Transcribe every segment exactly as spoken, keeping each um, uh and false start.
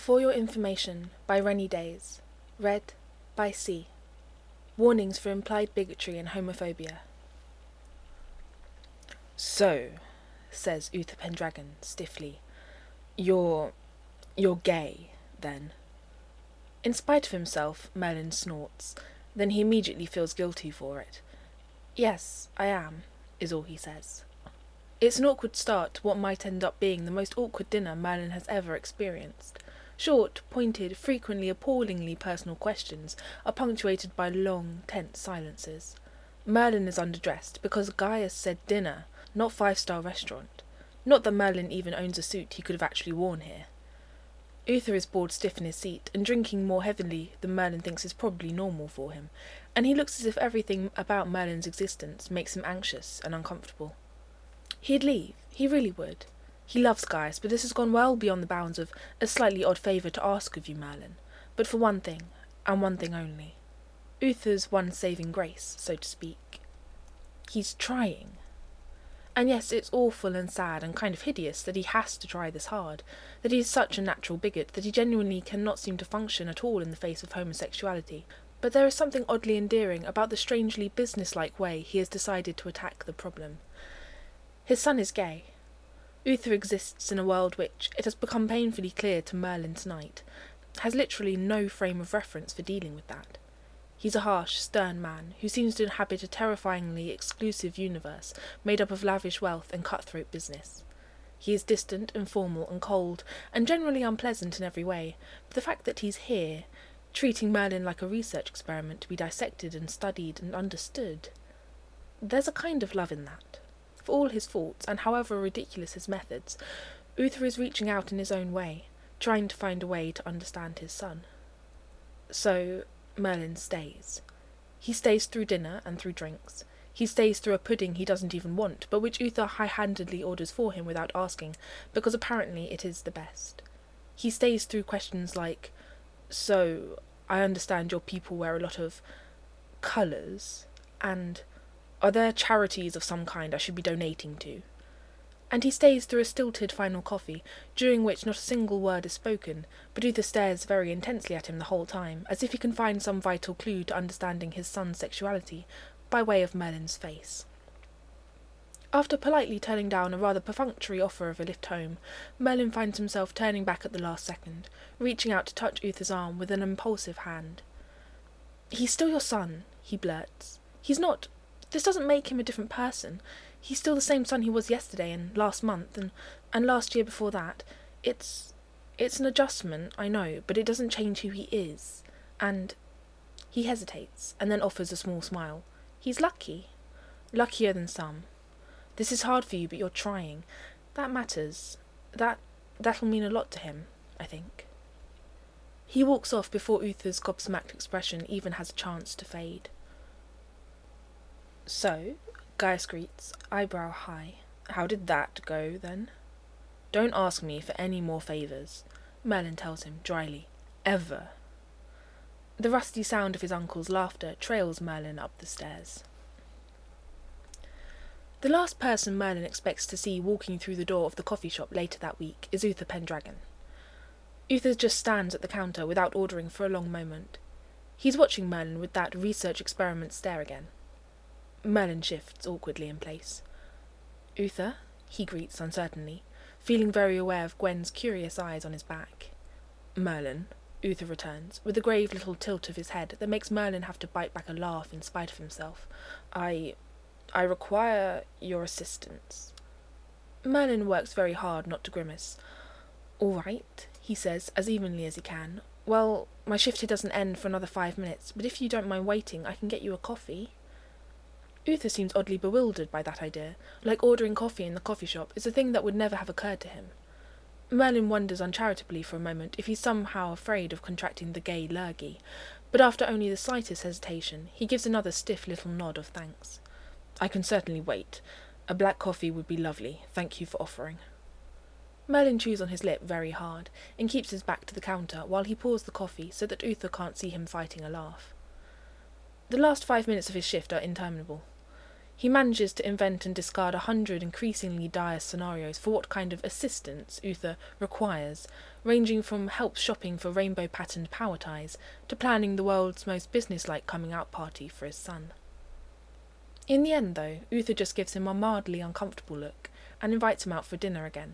For Your Information by Rennie Days. Read by C. Warnings for implied bigotry and homophobia. So, says Uther Pendragon stiffly, you're... you're gay, then? In spite of himself, Merlin snorts. Then he immediately feels guilty for it. Yes, I am, is all he says. It's an awkward start to what might end up being the most awkward dinner Merlin has ever experienced. Short, pointed, frequently appallingly personal questions are punctuated by long, tense silences. Merlin is underdressed because Gaius said dinner, not five-star restaurant. Not that Merlin even owns a suit he could have actually worn here. Uther is bored stiff in his seat and drinking more heavily than Merlin thinks is probably normal for him, and he looks as if everything about Merlin's existence makes him anxious and uncomfortable. He'd leave, he really would. He loves Gaius, but this has gone well beyond the bounds of a slightly odd favour to ask of you, Merlin, but for one thing, and one thing only. Uther's one saving grace, so to speak. He's trying. And yes, it's awful and sad and kind of hideous that he has to try this hard, that he is such a natural bigot that he genuinely cannot seem to function at all in the face of homosexuality, but there is something oddly endearing about the strangely businesslike way he has decided to attack the problem. His son is gay. Uther exists in a world which, it has become painfully clear to Merlin tonight, has literally no frame of reference for dealing with that. He's a harsh, stern man who seems to inhabit a terrifyingly exclusive universe made up of lavish wealth and cutthroat business. He is distant and formal and cold, and generally unpleasant in every way, but the fact that he's here, treating Merlin like a research experiment to be dissected and studied and understood, there's a kind of love in that. For all his faults, and however ridiculous his methods, Uther is reaching out in his own way, trying to find a way to understand his son. So Merlin stays. He stays through dinner and through drinks. He stays through a pudding he doesn't even want, but which Uther high-handedly orders for him without asking, because apparently it is the best. He stays through questions like, so, I understand your people wear a lot of colours, and are there charities of some kind I should be donating to? And he stays through a stilted final coffee, during which not a single word is spoken, but Uther stares very intensely at him the whole time, as if he can find some vital clue to understanding his son's sexuality, by way of Merlin's face. After politely turning down a rather perfunctory offer of a lift home, Merlin finds himself turning back at the last second, reaching out to touch Uther's arm with an impulsive hand. "He's still your son," he blurts. "He's not... This doesn't make him a different person. He's still the same son he was yesterday and last month and, and last year before that. It's... it's an adjustment, I know, but it doesn't change who he is. And..." He hesitates, and then offers a small smile. "He's lucky. Luckier than some. This is hard for you, but you're trying. That matters. That... that'll mean a lot to him, I think." He walks off before Uther's gobsmacked expression even has a chance to fade. "So," Gaius greets, eyebrow high. "How did that go, then?" "Don't ask me for any more favours," Merlin tells him dryly. "Ever." The rusty sound of his uncle's laughter trails Merlin up the stairs. The last person Merlin expects to see walking through the door of the coffee shop later that week is Uther Pendragon. Uther just stands at the counter without ordering for a long moment. He's watching Merlin with that research experiment stare again. Merlin shifts awkwardly in place. "Uther?" he greets uncertainly, feeling very aware of Gwen's curious eyes on his back. "Merlin," Uther returns, with a grave little tilt of his head that makes Merlin have to bite back a laugh in spite of himself. I... I require your assistance." Merlin works very hard not to grimace. "All right," he says, as evenly as he can. "Well, my shift here doesn't end for another five minutes, but if you don't mind waiting, I can get you a coffee." Uther seems oddly bewildered by that idea, like ordering coffee in the coffee shop is a thing that would never have occurred to him. Merlin wonders uncharitably for a moment if he's somehow afraid of contracting the gay lurgy, but after only the slightest hesitation, he gives another stiff little nod of thanks. "I can certainly wait. A black coffee would be lovely. Thank you for offering." Merlin chews on his lip very hard, and keeps his back to the counter while he pours the coffee so that Uther can't see him fighting a laugh. The last five minutes of his shift are interminable. He manages to invent and discard a hundred increasingly dire scenarios for what kind of assistance Uther requires, ranging from help shopping for rainbow-patterned power ties to planning the world's most businesslike coming-out party for his son. In the end, though, Uther just gives him a mildly uncomfortable look and invites him out for dinner again.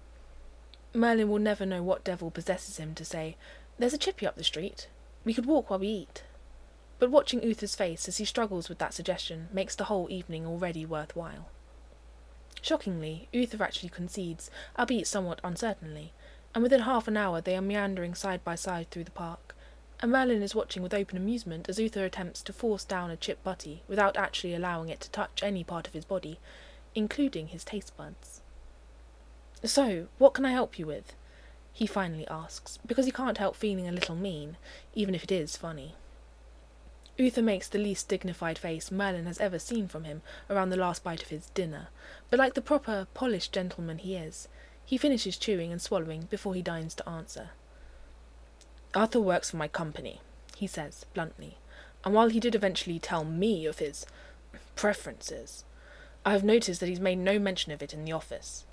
Merlin will never know what devil possesses him to say, "There's a chippy up the street. We could walk while we eat." But watching Uther's face as he struggles with that suggestion makes the whole evening already worthwhile. Shockingly, Uther actually concedes, albeit somewhat uncertainly, and within half an hour they are meandering side by side through the park, and Merlin is watching with open amusement as Uther attempts to force down a chip butty without actually allowing it to touch any part of his body, including his taste buds. "So, what can I help you with?" he finally asks, because he can't help feeling a little mean, even if it is funny. Uther makes the least dignified face Merlin has ever seen from him around the last bite of his dinner, but like the proper, polished gentleman he is, he finishes chewing and swallowing before he deigns to answer. "Arthur works for my company," he says, bluntly, "and while he did eventually tell me of his preferences, I have noticed that he's made no mention of it in the office."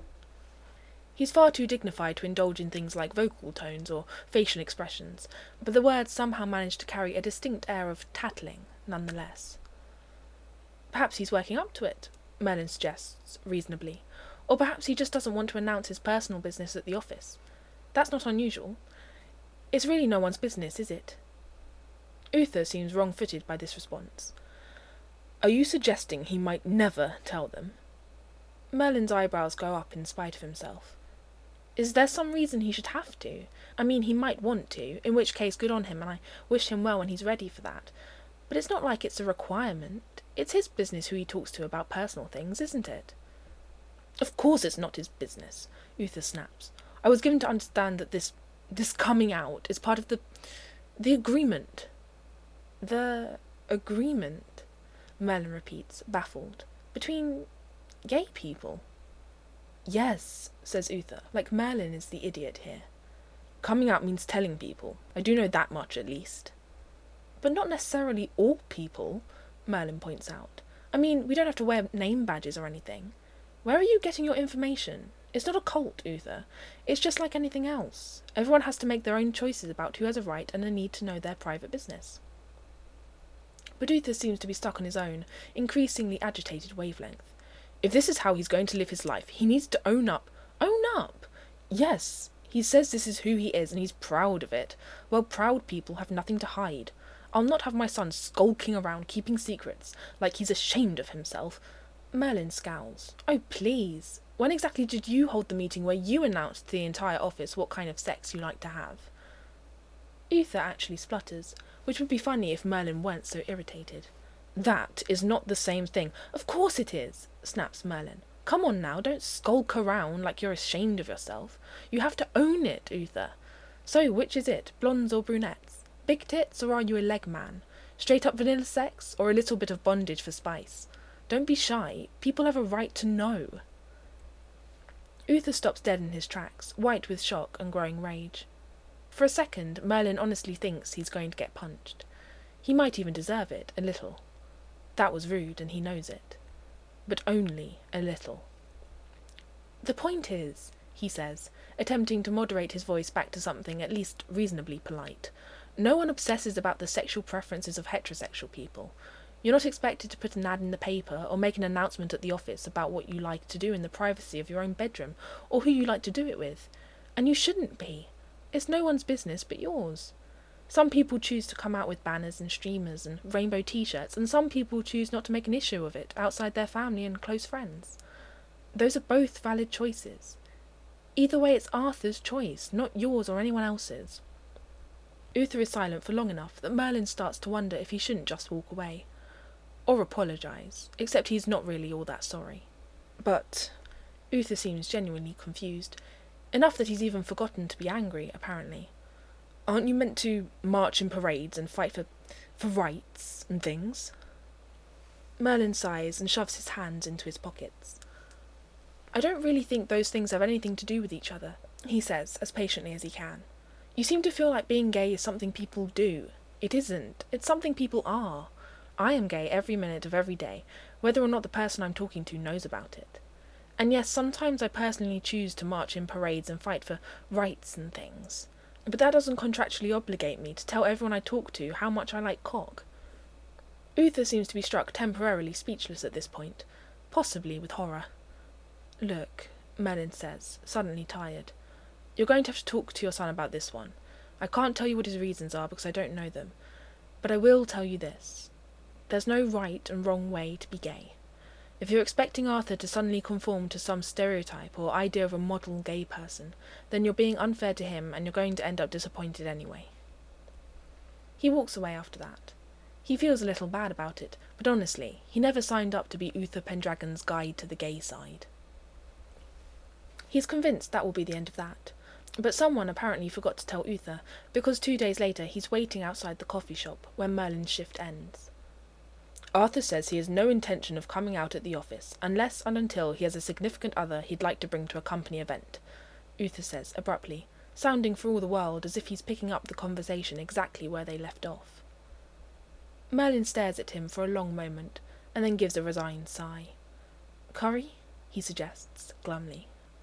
He's far too dignified to indulge in things like vocal tones or facial expressions, but the words somehow manage to carry a distinct air of tattling, nonetheless. "Perhaps he's working up to it," Merlin suggests, reasonably, "or perhaps he just doesn't want to announce his personal business at the office. That's not unusual. It's really no one's business, is it?" Uther seems wrong-footed by this response. "Are you suggesting he might never tell them?" Merlin's eyebrows go up in spite of himself. Is there some reason he should have to? I mean, he might want to, in which case good on him, and I wish him well when he's ready for that. But it's not like it's a requirement. It's his business who he talks to about personal things, isn't it? "Of course it's not his business," Uther snaps. "I was given to understand that this... this coming out is part of the... the agreement." "The... agreement?" Merlin repeats, baffled. "Between... gay people?" "Yes," says Uther, like Merlin is the idiot here. "Coming out means telling people. I do know that much, at least." "But not necessarily all people," Merlin points out. "I mean, we don't have to wear name badges or anything. Where are you getting your information? It's not a cult, Uther. It's just like anything else. Everyone has to make their own choices about who has a right and a need to know their private business." But Uther seems to be stuck on his own, increasingly agitated wavelength. If this is how he's going to live his life, he needs to own up. Own up? Yes, he says this is who he is and he's proud of it. Well, proud people have nothing to hide. I'll not have my son skulking around keeping secrets, like he's ashamed of himself. Merlin scowls. "Oh, please. When exactly did you hold the meeting where you announced to the entire office what kind of sex you like to have?" Uther actually splutters, which would be funny if Merlin weren't so irritated. "That is not the same thing." "Of course it is," snaps Merlin. "Come on now, don't skulk around like you're ashamed of yourself. You have to own it, Uther. So, which is it, blondes or brunettes? Big tits, or are you a leg man? Straight up vanilla sex, or a little bit of bondage for spice? Don't be shy, people have a right to know." Uther stops dead in his tracks, white with shock and growing rage. For a second, Merlin honestly thinks he's going to get punched. He might even deserve it, a little. That was rude, and he knows it. But only a little. "The point is," he says, attempting to moderate his voice back to something at least reasonably polite, "no one obsesses about the sexual preferences of heterosexual people. You're not expected to put an ad in the paper or make an announcement at the office about what you like to do in the privacy of your own bedroom, or who you like to do it with. And you shouldn't be. It's no one's business but yours. Some people choose to come out with banners and streamers and rainbow t-shirts, and some people choose not to make an issue of it outside their family and close friends. Those are both valid choices. Either way, it's Arthur's choice, not yours or anyone else's." Uther is silent for long enough that Merlin starts to wonder if he shouldn't just walk away. Or apologise, except he's not really all that sorry. But Uther seems genuinely confused, enough that he's even forgotten to be angry, apparently. "Aren't you meant to march in parades and fight for, for rights and things?" Merlin sighs and shoves his hands into his pockets. "I don't really think those things have anything to do with each other," he says, as patiently as he can. "You seem to feel like being gay is something people do. It isn't. It's something people are. I am gay every minute of every day, whether or not the person I'm talking to knows about it. And yes, sometimes I personally choose to march in parades and fight for rights and things. But that doesn't contractually obligate me to tell everyone I talk to how much I like cock. Uther seems to be struck temporarily speechless at this point, possibly with horror. Look, Merlin says, suddenly tired. You're going to have to talk to your son about this one. I can't tell you what his reasons are because I don't know them. But I will tell you this. There's no right and wrong way to be gay. If you're expecting Arthur to suddenly conform to some stereotype or idea of a model gay person, then you're being unfair to him and you're going to end up disappointed anyway. He walks away after that. He feels a little bad about it, but honestly, he never signed up to be Uther Pendragon's guide to the gay side. He's convinced that will be the end of that. But someone apparently forgot to tell Uther, because two days later he's waiting outside the coffee shop when Merlin's shift ends. Arthur says he has no intention of coming out at the office, unless and until he has a significant other he'd like to bring to a company event, Uther says abruptly, sounding for all the world as if he's picking up the conversation exactly where they left off. Merlin stares at him for a long moment, and then gives a resigned sigh. Curry? He suggests, glumly.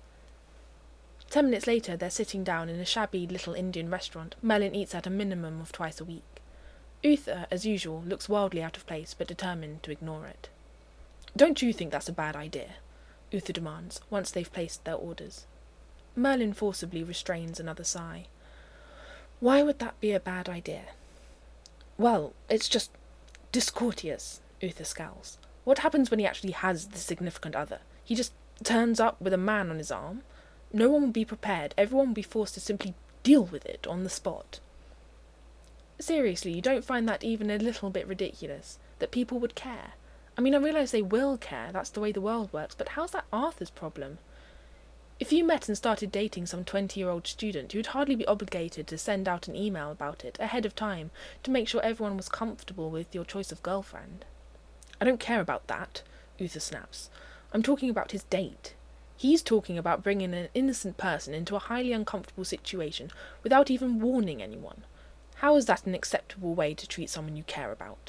Ten minutes later they're sitting down in a shabby little Indian restaurant Merlin eats at a minimum of twice a week. Uther, as usual, looks wildly out of place but determined to ignore it. Don't you think that's a bad idea? Uther demands, once they've placed their orders. Merlin forcibly restrains another sigh. Why would that be a bad idea? Well, it's just discourteous, Uther scowls. What happens when he actually has the significant other? He just turns up with a man on his arm? No one will be prepared. Everyone will be forced to simply deal with it on the spot. Seriously, you don't find that even a little bit ridiculous? That people would care? I mean, I realise they will care, that's the way the world works, but how's that Arthur's problem? If you met and started dating some twenty-year-old student, you'd hardly be obligated to send out an email about it ahead of time to make sure everyone was comfortable with your choice of girlfriend. I don't care about that, Uther snaps. I'm talking about his date. He's talking about bringing an innocent person into a highly uncomfortable situation without even warning anyone. How is that an acceptable way to treat someone you care about?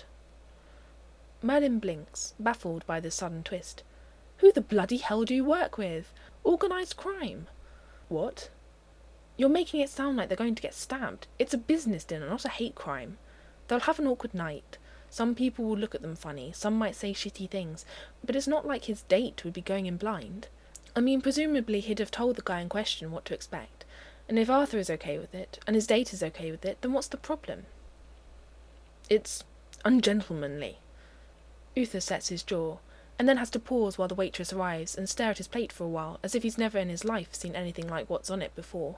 Merlin blinks, baffled by this sudden twist. Who the bloody hell do you work with? Organised crime? What? You're making it sound like they're going to get stabbed. It's a business dinner, not a hate crime. They'll have an awkward night. Some people will look at them funny, some might say shitty things, but it's not like his date would be going in blind. I mean, presumably he'd have told the guy in question what to expect, and if Arthur is okay with it, and his date is okay with it, then what's the problem? It's ungentlemanly. Uther sets his jaw, and then has to pause while the waitress arrives and stare at his plate for a while, as if he's never in his life seen anything like what's on it before.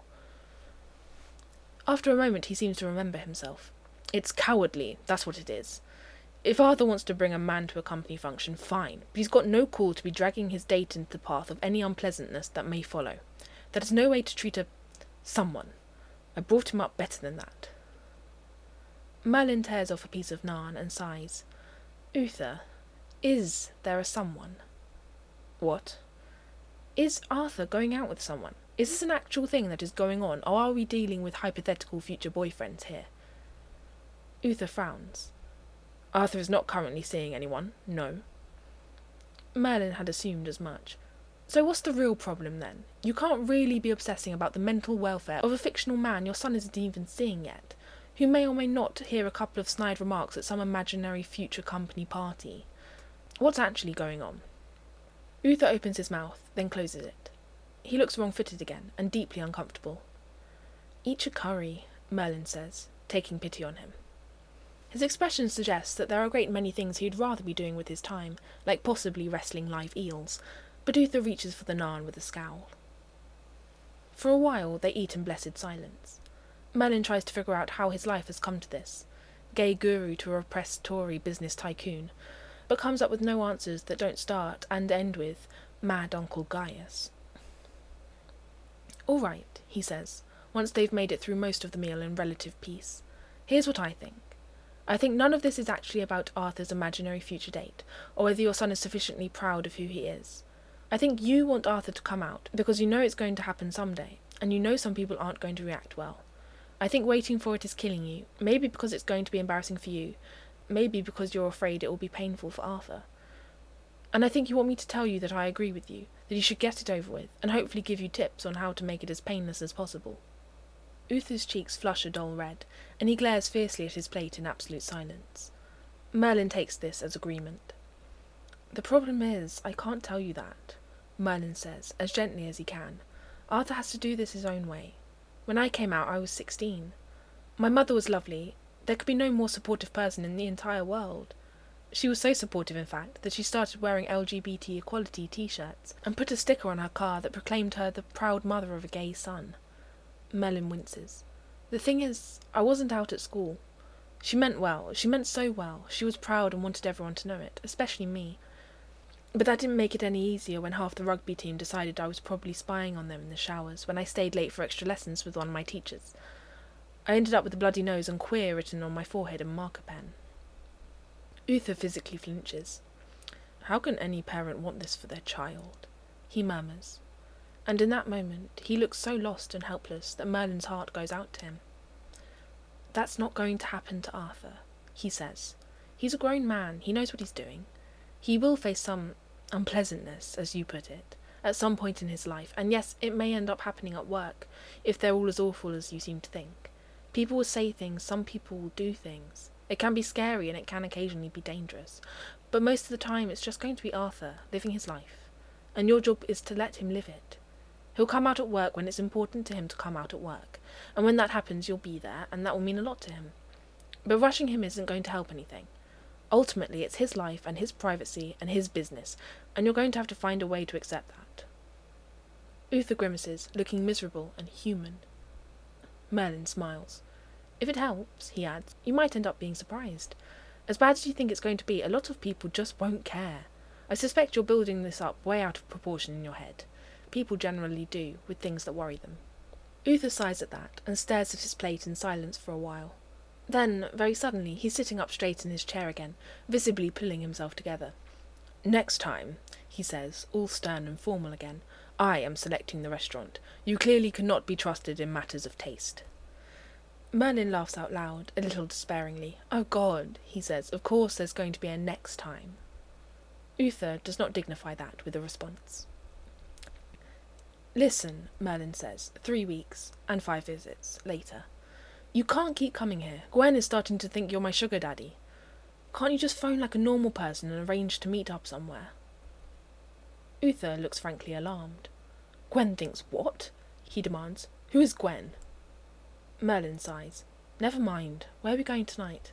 After a moment he seems to remember himself. It's cowardly, that's what it is. If Arthur wants to bring a man to a company function, fine, but he's got no call to be dragging his date into the path of any unpleasantness that may follow. That is no way to treat a... someone. I brought him up better than that. Merlin tears off a piece of naan and sighs. Uther, is there a someone? What? Is Arthur going out with someone? Is this an actual thing that is going on, or are we dealing with hypothetical future boyfriends here? Uther frowns. Arthur is not currently seeing anyone, no. Merlin had assumed as much. So what's the real problem then? You can't really be obsessing about the mental welfare of a fictional man your son isn't even seeing yet, who may or may not hear a couple of snide remarks at some imaginary future company party. What's actually going on? Uther opens his mouth, then closes it. He looks wrong-footed again, and deeply uncomfortable. Eat your curry, Merlin says, taking pity on him. His expression suggests that there are a great many things he'd rather be doing with his time, like possibly wrestling live eels, but Uther reaches for the naan with a scowl. For a while they eat in blessed silence. Merlin tries to figure out how his life has come to this, gay guru to a repressed Tory business tycoon, but comes up with no answers that don't start and end with Mad Uncle Gaius. All right, he says, once they've made it through most of the meal in relative peace. Here's what I think. I think none of this is actually about Arthur's imaginary future date, or whether your son is sufficiently proud of who he is. I think you want Arthur to come out, because you know it's going to happen someday, and you know some people aren't going to react well. I think waiting for it is killing you, maybe because it's going to be embarrassing for you, maybe because you're afraid it will be painful for Arthur. And I think you want me to tell you that I agree with you, that you should get it over with, and hopefully give you tips on how to make it as painless as possible. Uther's cheeks flush a dull red, and he glares fiercely at his plate in absolute silence. Merlin takes this as agreement. The problem is, I can't tell you that, Merlin says, as gently as he can. Arthur has to do this his own way. When I came out, I was sixteen. My mother was lovely. There could be no more supportive person in the entire world. She was so supportive, in fact, that she started wearing L G B T equality t-shirts and put a sticker on her car that proclaimed her the proud mother of a gay son. Merlin winces. The thing is, I wasn't out at school. She meant well. She meant so well. She was proud and wanted everyone to know it, especially me. But that didn't make it any easier when half the rugby team decided I was probably spying on them in the showers when I stayed late for extra lessons with one of my teachers. I ended up with a bloody nose and queer written on my forehead in marker pen. Uther physically flinches. How can any parent want this for their child? He murmurs. And in that moment, he looks so lost and helpless that Merlin's heart goes out to him. That's not going to happen to Arthur, he says. He's a grown man. He knows what he's doing. He will face some unpleasantness, as you put it, at some point in his life, and yes, it may end up happening at work, if they're all as awful as you seem to think. People will say things, some people will do things. It can be scary and it can occasionally be dangerous, but most of the time it's just going to be Arthur, living his life, and your job is to let him live it. He'll come out at work when it's important to him to come out at work, and when that happens you'll be there, and that will mean a lot to him. But rushing him isn't going to help anything. Ultimately, it's his life and his privacy and his business, and you're going to have to find a way to accept that. Uther grimaces, looking miserable and human. Merlin smiles. If it helps, he adds, you might end up being surprised. As bad as you think it's going to be, a lot of people just won't care. I suspect you're building this up way out of proportion in your head. People generally do, with things that worry them. Uther sighs at that, and stares at his plate in silence for a while. Then, very suddenly, he's sitting up straight in his chair again, visibly pulling himself together. Next time, he says, all stern and formal again, I am selecting the restaurant. You clearly cannot be trusted in matters of taste. Merlin laughs out loud, a little despairingly. Oh God, he says, of course there's going to be a next time. Uther does not dignify that with a response. Listen, Merlin says, three weeks, and five visits, later. You can't keep coming here. Gwen is starting to think you're my sugar daddy. Can't you just phone like a normal person and arrange to meet up somewhere? Uther looks frankly alarmed. Gwen thinks what? He demands. Who is Gwen? Merlin sighs. Never mind. Where are we going tonight?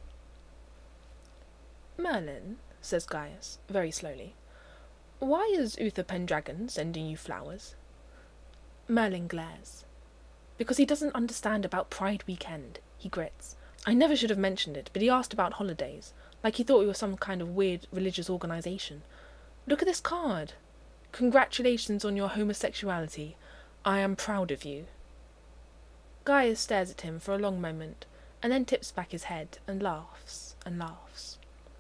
Merlin, says Gaius, very slowly, why is Uther Pendragon sending you flowers? Merlin glares. Because he doesn't understand about Pride Weekend, he grits. I never should have mentioned it, but he asked about holidays, like he thought we were some kind of weird religious organisation. Look at this card. Congratulations on your homosexuality. I am proud of you. Gaius stares at him for a long moment, and then tips back his head and laughs and laughs.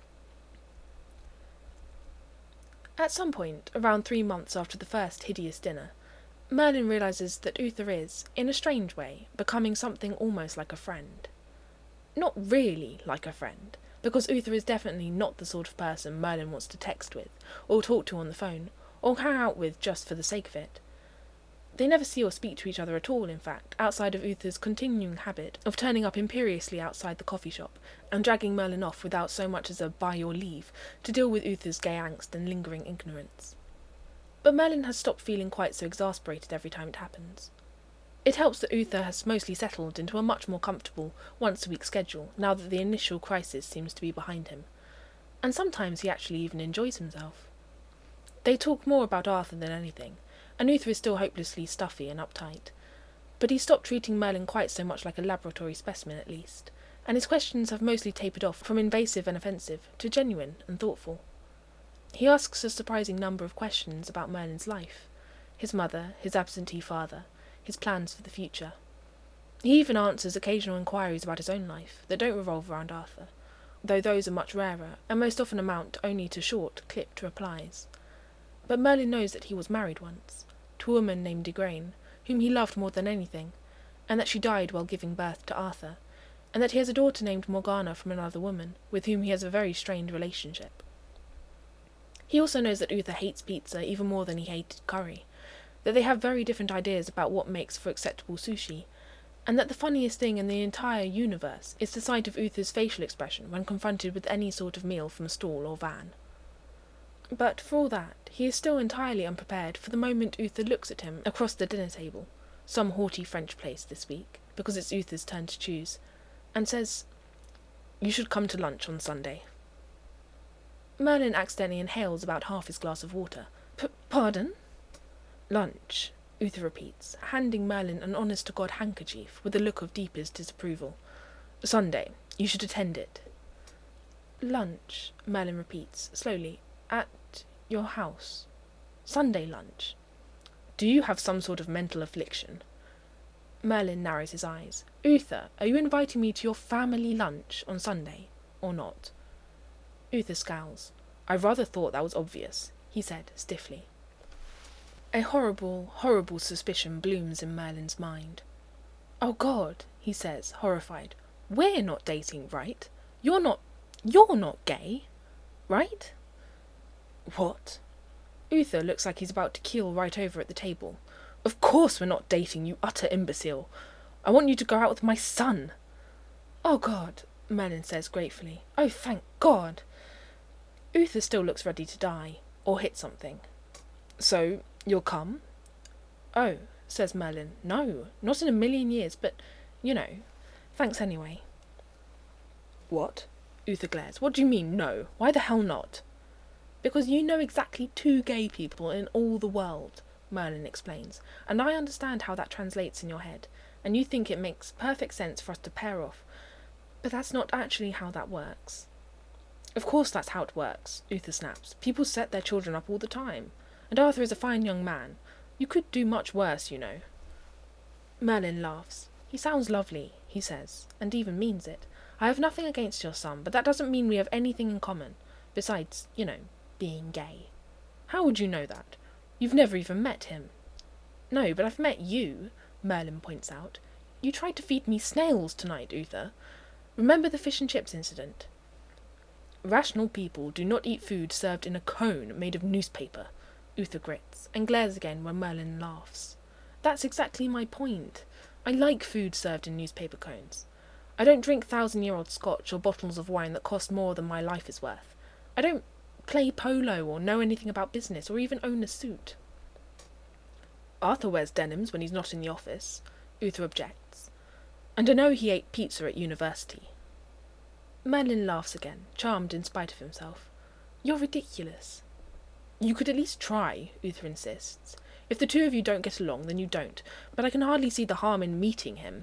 At some point, around three months after the first hideous dinner, Merlin realises that Uther is, in a strange way, becoming something almost like a friend. Not really like a friend, because Uther is definitely not the sort of person Merlin wants to text with, or talk to on the phone, or hang out with just for the sake of it. They never see or speak to each other at all, in fact, outside of Uther's continuing habit of turning up imperiously outside the coffee shop, and dragging Merlin off without so much as a by your leave, to deal with Uther's gay angst and lingering ignorance. But Merlin has stopped feeling quite so exasperated every time it happens. It helps that Uther has mostly settled into a much more comfortable, once-a-week schedule, now that the initial crisis seems to be behind him. And sometimes he actually even enjoys himself. They talk more about Arthur than anything, and Uther is still hopelessly stuffy and uptight. But he's stopped treating Merlin quite so much like a laboratory specimen at least, and his questions have mostly tapered off from invasive and offensive to genuine and thoughtful. He asks a surprising number of questions about Merlin's life, his mother, his absentee father, his plans for the future. He even answers occasional inquiries about his own life that don't revolve around Arthur, though those are much rarer, and most often amount only to short, clipped replies. But Merlin knows that he was married once, to a woman named Igraine, whom he loved more than anything, and that she died while giving birth to Arthur, and that he has a daughter named Morgana from another woman, with whom he has a very strained relationship. He also knows that Uther hates pizza even more than he hated curry, that they have very different ideas about what makes for acceptable sushi, and that the funniest thing in the entire universe is the sight of Uther's facial expression when confronted with any sort of meal from a stall or van. But for all that, he is still entirely unprepared for the moment Uther looks at him across the dinner table, some haughty French place this week, because it's Uther's turn to choose, and says, "You should come to lunch on Sunday." Merlin accidentally inhales about half his glass of water. P- pardon? Lunch, Uther repeats, handing Merlin an honest-to-God handkerchief with a look of deepest disapproval. Sunday, you should attend it. Lunch, Merlin repeats, slowly, at your house. Sunday lunch. Do you have some sort of mental affliction? Merlin narrows his eyes. Uther, are you inviting me to your family lunch on Sunday, or not? Uther scowls. I rather thought that was obvious, he said, stiffly. A horrible, horrible suspicion blooms in Merlin's mind. Oh God, he says, horrified. We're not dating, right? You're not... You're not gay, right? What? Uther looks like he's about to keel right over at the table. Of course we're not dating, you utter imbecile. I want you to go out with my son. Oh God, Merlin says gratefully. Oh, thank God. Uther still looks ready to die, or hit something. So, you'll come? Oh, says Merlin. No, not in a million years, but, you know, thanks anyway. What? Uther glares. What do you mean, no? Why the hell not? Because you know exactly two gay people in all the world, Merlin explains, and I understand how that translates in your head, and you think it makes perfect sense for us to pair off, but that's not actually how that works. Of course that's how it works, Uther snaps. People set their children up all the time, and Arthur is a fine young man. You could do much worse, you know. Merlin laughs. He sounds lovely, he says, and even means it. I have nothing against your son, but that doesn't mean we have anything in common, besides, you know, being gay. How would you know that? You've never even met him. No, but I've met you, Merlin points out. You tried to feed me snails tonight, Uther. Remember the fish and chips incident? Rational people do not eat food served in a cone made of newspaper, Uther grits, and glares again when Merlin laughs. That's exactly my point. I like food served in newspaper cones. I don't drink thousand-year-old scotch or bottles of wine that cost more than my life is worth. I don't play polo or know anything about business or even own a suit. Arthur wears denims when he's not in the office, Uther objects. And I know he ate pizza at university. Merlin laughs again, charmed in spite of himself. You're ridiculous. You could at least try, Uther insists. If the two of you don't get along, then you don't, but I can hardly see the harm in meeting him.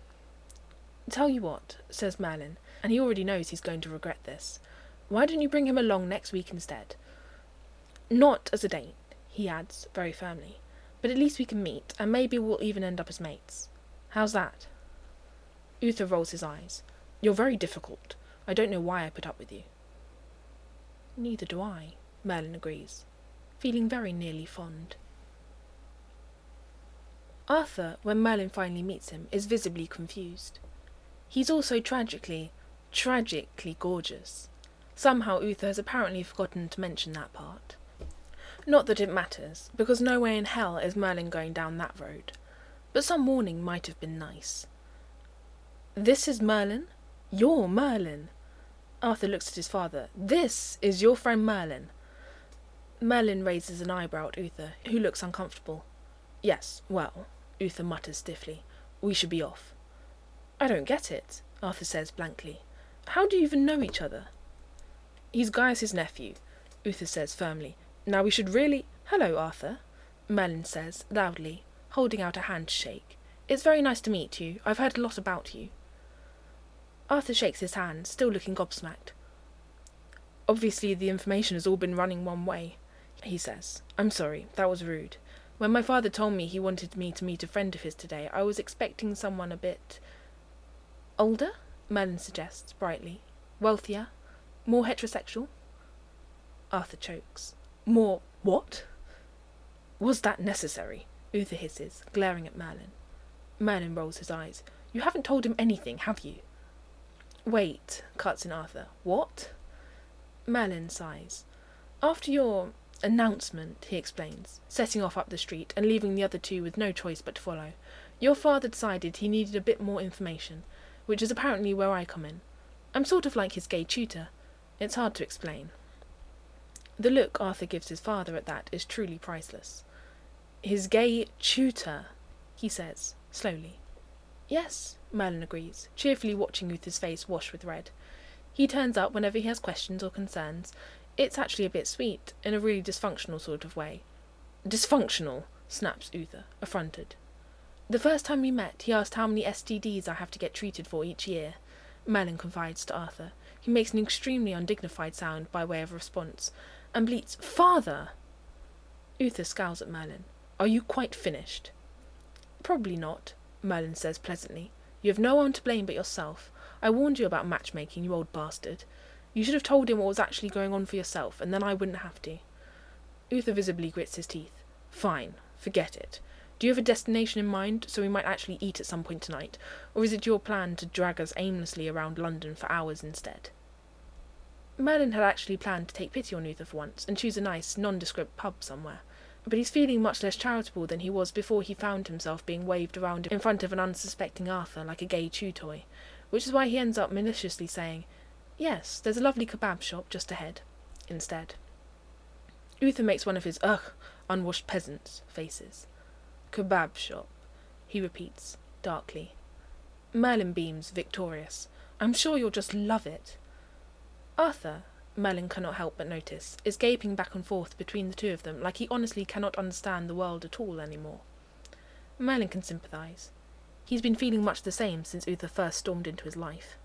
Tell you what, says Merlin, and he already knows he's going to regret this. Why don't you bring him along next week instead? Not as a date, he adds, very firmly, but at least we can meet, and maybe we'll even end up as mates. How's that? Uther rolls his eyes. You're very difficult. I don't know why I put up with you. Neither do I, Merlin agrees, feeling very nearly fond. Arthur, when Merlin finally meets him, is visibly confused. He's also tragically, tragically gorgeous. Somehow Uther has apparently forgotten to mention that part. Not that it matters, because no way in hell is Merlin going down that road. But some warning might have been nice. This is Merlin? You're Merlin. Arthur looks at his father. This is your friend Merlin. Merlin raises an eyebrow at Uther, who looks uncomfortable. Yes, well, Uther mutters stiffly. We should be off. I don't get it, Arthur says blankly. How do you even know each other? He's Gaius' nephew, Uther says firmly. Now we should really... Hello, Arthur, Merlin says, loudly, holding out a hand to shake. It's very nice to meet you. I've heard a lot about you. Arthur shakes his hand, still looking gobsmacked. Obviously the information has all been running one way, he says. I'm sorry, that was rude. When my father told me he wanted me to meet a friend of his today, I was expecting someone a bit... older? Merlin suggests, brightly. Wealthier? More heterosexual? Arthur chokes. More what? Was that necessary? Uther hisses, glaring at Merlin. Merlin rolls his eyes. You haven't told him anything, have you? Wait, cuts in Arthur. What? Merlin sighs. After your announcement, he explains, setting off up the street and leaving the other two with no choice but to follow, your father decided he needed a bit more information, which is apparently where I come in. I'm sort of like his gay tutor. It's hard to explain. The look Arthur gives his father at that is truly priceless. His gay tutor, he says, slowly. Yes, Merlin agrees, cheerfully watching Uther's face wash with red. He turns up whenever he has questions or concerns. It's actually a bit sweet, in a really dysfunctional sort of way. Dysfunctional, snaps Uther, affronted. The first time we met, he asked how many S T Ds I have to get treated for each year. Merlin confides to Arthur. He makes an extremely undignified sound by way of response, and bleats, "Father!" Uther scowls at Merlin. Are you quite finished? Probably not, Merlin says pleasantly. You have no one to blame but yourself. I warned you about matchmaking, you old bastard. You should have told him what was actually going on for yourself, and then I wouldn't have to. Uther visibly grits his teeth. Fine, forget it. Do you have a destination in mind, so we might actually eat at some point tonight, or is it your plan to drag us aimlessly around London for hours instead? Merlin had actually planned to take pity on Uther for once, and choose a nice, nondescript pub somewhere, but he's feeling much less charitable than he was before he found himself being waved around in front of an unsuspecting Arthur like a gay chew toy, which is why he ends up maliciously saying, "Yes, there's a lovely kebab shop just ahead," instead. Uther makes one of his, ugh, unwashed peasants faces. Kebab shop, he repeats, darkly. Merlin beams, victorious. I'm sure you'll just love it. Arthur, Merlin cannot help but notice, is gaping back and forth between the two of them like he honestly cannot understand the world at all anymore. Merlin can sympathise. He's been feeling much the same since Uther first stormed into his life.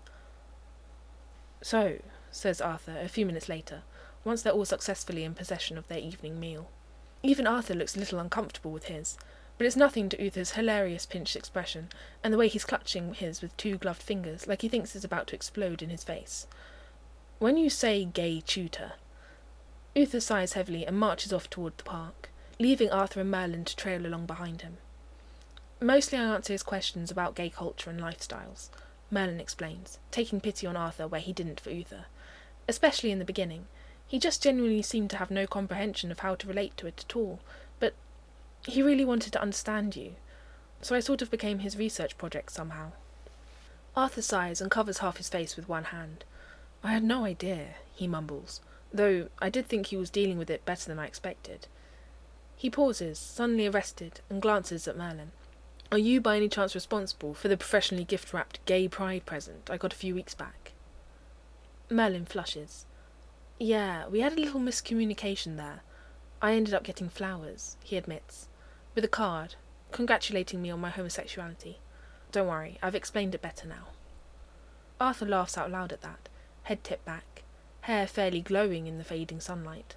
So, says Arthur a few minutes later, once they're all successfully in possession of their evening meal. Even Arthur looks a little uncomfortable with his, but it's nothing to Uther's hilarious pinched expression, and the way he's clutching his with two gloved fingers like he thinks it's about to explode in his face. When you say gay tutor, Uther sighs heavily and marches off toward the park, leaving Arthur and Merlin to trail along behind him. Mostly I answer his questions about gay culture and lifestyles, Merlin explains, taking pity on Arthur where he didn't for Uther. Especially in the beginning. He just genuinely seemed to have no comprehension of how to relate to it at all, but he really wanted to understand you, so I sort of became his research project somehow. Arthur sighs and covers half his face with one hand. I had no idea, he mumbles, though I did think he was dealing with it better than I expected. He pauses, suddenly arrested, and glances at Merlin. Are you by any chance responsible for the professionally gift-wrapped gay pride present I got a few weeks back? Merlin flushes. Yeah, we had a little miscommunication there. I ended up getting flowers, he admits, with a card, congratulating me on my homosexuality. Don't worry, I've explained it better now. Arthur laughs out loud at that, head tipped back, hair fairly glowing in the fading sunlight.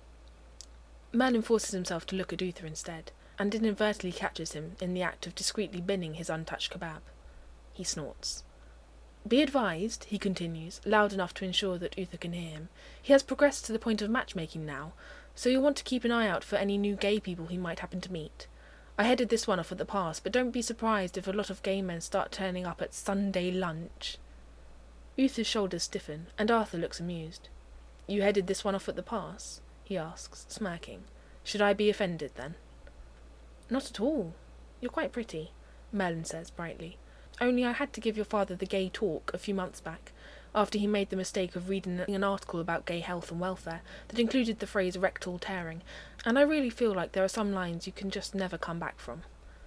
Merlin forces himself to look at Uther instead, and inadvertently catches him in the act of discreetly binning his untouched kebab. He snorts. Be advised, he continues, loud enough to ensure that Uther can hear him, he has progressed to the point of matchmaking now, so you'll want to keep an eye out for any new gay people he might happen to meet. I headed this one off at the pass, but don't be surprised if a lot of gay men start turning up at Sunday lunch. Uther's shoulders stiffen, and Arthur looks amused. You headed this one off at the pass? He asks, smirking. Should I be offended, then? Not at all. You're quite pretty, Merlin says brightly. Only I had to give your father the gay talk a few months back, after he made the mistake of reading an article about gay health and welfare that included the phrase rectal tearing, and I really feel like there are some lines you can just never come back from.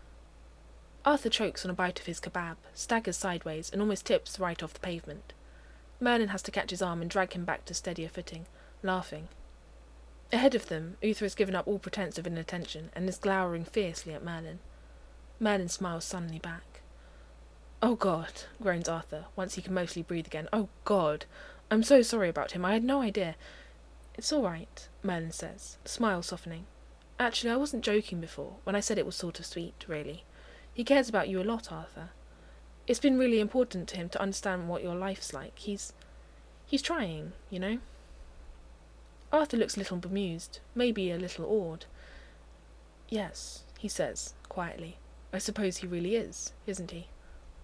Arthur chokes on a bite of his kebab, staggers sideways, and almost tips right off the pavement. Merlin has to catch his arm and drag him back to steadier footing, laughing. Ahead of them, Uther has given up all pretense of inattention and is glowering fiercely at Merlin. Merlin smiles sullenly back. Oh God, groans Arthur, once he can mostly breathe again. Oh God, I'm so sorry about him, I had no idea. It's all right, Merlin says, smile softening. Actually, I wasn't joking before, when I said it was sort of sweet, really. He cares about you a lot, Arthur. It's been really important to him to understand what your life's like. He's... he's trying, you know? Arthur looks a little bemused, maybe a little awed. Yes, he says, quietly. I suppose he really is, isn't he?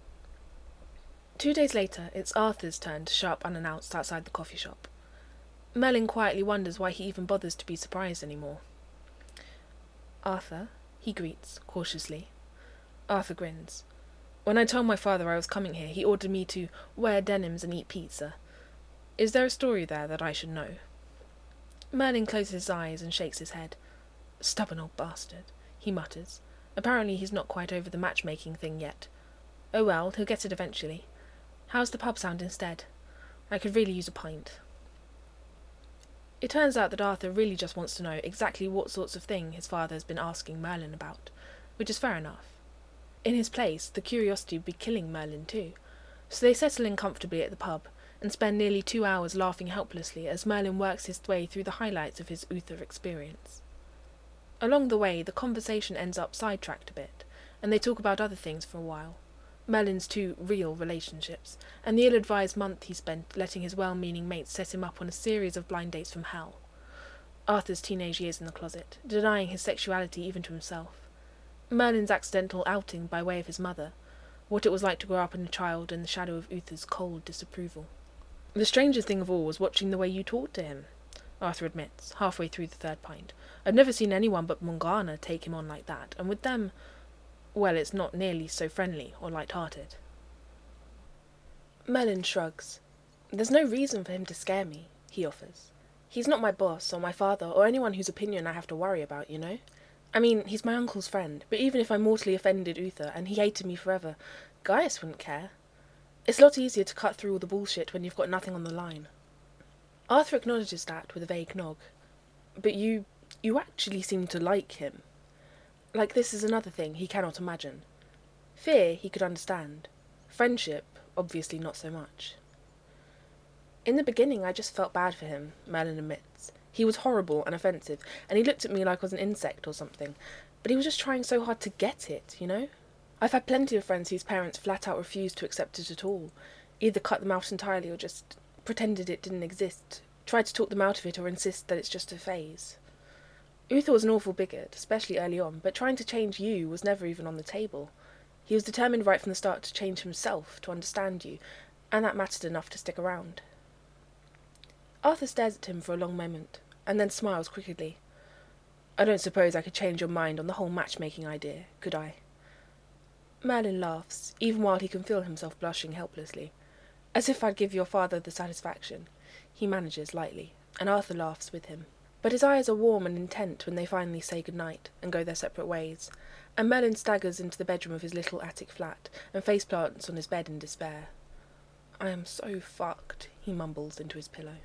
Two days later, it's Arthur's turn to show up unannounced outside the coffee shop. Merlin quietly wonders why he even bothers to be surprised anymore. "Arthur," he greets, cautiously. Arthur grins. "When I told my father I was coming here, he ordered me to wear denims and eat pizza. Is there a story there that I should know?" Merlin closes his eyes and shakes his head. "Stubborn old bastard," he mutters. Apparently he's not quite over the matchmaking thing yet. Oh well, he'll get it eventually. How's the pub sound instead? I could really use a pint. It turns out that Arthur really just wants to know exactly what sorts of thing his father has been asking Merlin about, which is fair enough. In his place, the curiosity would be killing Merlin too, so they settle in comfortably at the pub, and spend nearly two hours laughing helplessly as Merlin works his way through the highlights of his Uther experience. Along the way, the conversation ends up sidetracked a bit, and they talk about other things for a while. Merlin's two real relationships, and the ill-advised month he spent letting his well-meaning mates set him up on a series of blind dates from hell. Arthur's teenage years in the closet, denying his sexuality even to himself. Merlin's accidental outing by way of his mother, what it was like to grow up in a child in the shadow of Uther's cold disapproval. "The strangest thing of all was watching the way you talked to him," Arthur admits, halfway through the third pint. "I've never seen anyone but Morgana take him on like that, and with them, well, it's not nearly so friendly or light-hearted." Merlin shrugs. "There's no reason for him to scare me," he offers. "He's not my boss, or my father, or anyone whose opinion I have to worry about, you know? I mean, he's my uncle's friend, but even if I mortally offended Uther, and he hated me forever, Gaius wouldn't care. It's a lot easier to cut through all the bullshit when you've got nothing on the line." Arthur acknowledges that with a vague nod. "But you... you actually seem to like him." Like this is another thing he cannot imagine. Fear he could understand. Friendship, obviously not so much. "In the beginning I just felt bad for him," Merlin admits. "He was horrible and offensive, and he looked at me like I was an insect or something. But he was just trying so hard to get it, you know? I've had plenty of friends whose parents flat out refused to accept it at all. Either cut them out entirely or just pretended it didn't exist, tried to talk them out of it or insist that it's just a phase. Uther was an awful bigot, especially early on, but trying to change you was never even on the table. He was determined right from the start to change himself, to understand you, and that mattered enough to stick around." Arthur stares at him for a long moment, and then smiles crookedly. "I don't suppose I could change your mind on the whole matchmaking idea, could I?" Merlin laughs, even while he can feel himself blushing helplessly. "As if I'd give your father the satisfaction," he manages lightly, and Arthur laughs with him. But his eyes are warm and intent when they finally say goodnight and go their separate ways, and Merlin staggers into the bedroom of his little attic flat and faceplants on his bed in despair. "I am so fucked," he mumbles into his pillow.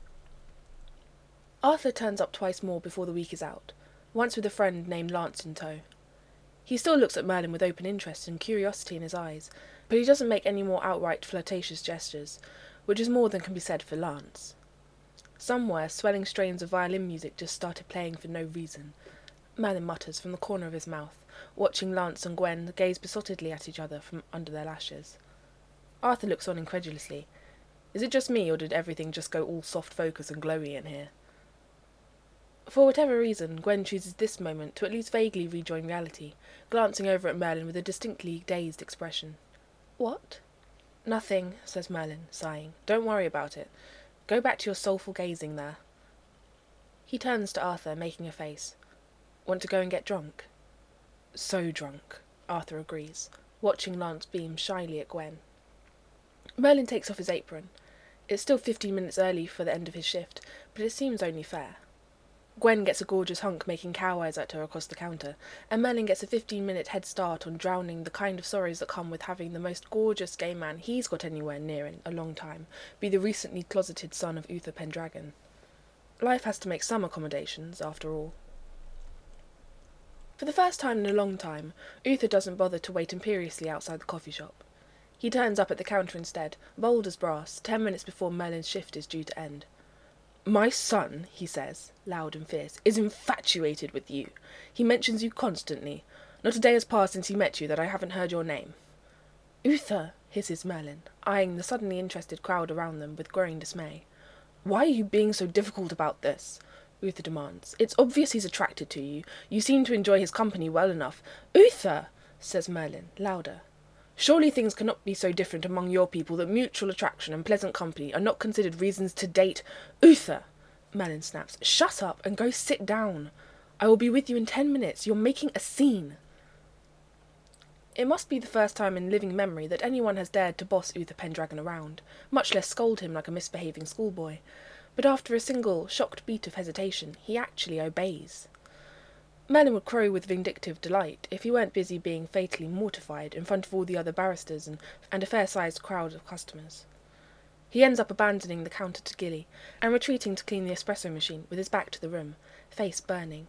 Arthur turns up twice more before the week is out, once with a friend named Lance in tow. He still looks at Merlin with open interest and curiosity in his eyes, but he doesn't make any more outright flirtatious gestures, which is more than can be said for Lance. Somewhere, swelling strains of violin music just started playing for no reason. Merlin mutters from the corner of his mouth, watching Lance and Gwen gaze besottedly at each other from under their lashes. Arthur looks on incredulously. Is it just me, or did everything just go all soft focus and glowy in here? For whatever reason, Gwen chooses this moment to at least vaguely rejoin reality, glancing over at Merlin with a distinctly dazed expression. "What?" "Nothing," says Merlin, sighing. "Don't worry about it. Go back to your soulful gazing there." He turns to Arthur, making a face. "Want to go and get drunk?" "So drunk," Arthur agrees, watching Lance beam shyly at Gwen. Merlin takes off his apron. It's still fifteen minutes early for the end of his shift, but it seems only fair. Gwen gets a gorgeous hunk making cow eyes at her across the counter, and Merlin gets a fifteen-minute head start on drowning the kind of sorrows that come with having the most gorgeous gay man he's got anywhere near in a long time be the recently closeted son of Uther Pendragon. Life has to make some accommodations, after all. For the first time in a long time, Uther doesn't bother to wait imperiously outside the coffee shop. He turns up at the counter instead, bold as brass, ten minutes before Merlin's shift is due to end. "My son," he says, loud and fierce, "is infatuated with you. He mentions you constantly. Not a day has passed since he met you that I haven't heard your name." "Uther," hisses Merlin, eyeing the suddenly interested crowd around them with growing dismay. "Why are you being so difficult about this?" Uther demands. "It's obvious he's attracted to you. You seem to enjoy his company well enough." "Uther!" says Merlin, louder. "Surely things cannot be so different among your people that mutual attraction and pleasant company are not considered reasons to date—" "Uther!" Merlin snaps. Shut up and go sit down. I will be with you in ten minutes. You're making a scene. It must be the first time in living memory that anyone has dared to boss Uther Pendragon around, much less scold him like a misbehaving schoolboy. But after a single, shocked beat of hesitation, he actually obeys. Merlin would crow with vindictive delight if he weren't busy being fatally mortified in front of all the other barristers and, and a fair-sized crowd of customers. He ends up abandoning the counter to Gilly and retreating to clean the espresso machine with his back to the room, face burning.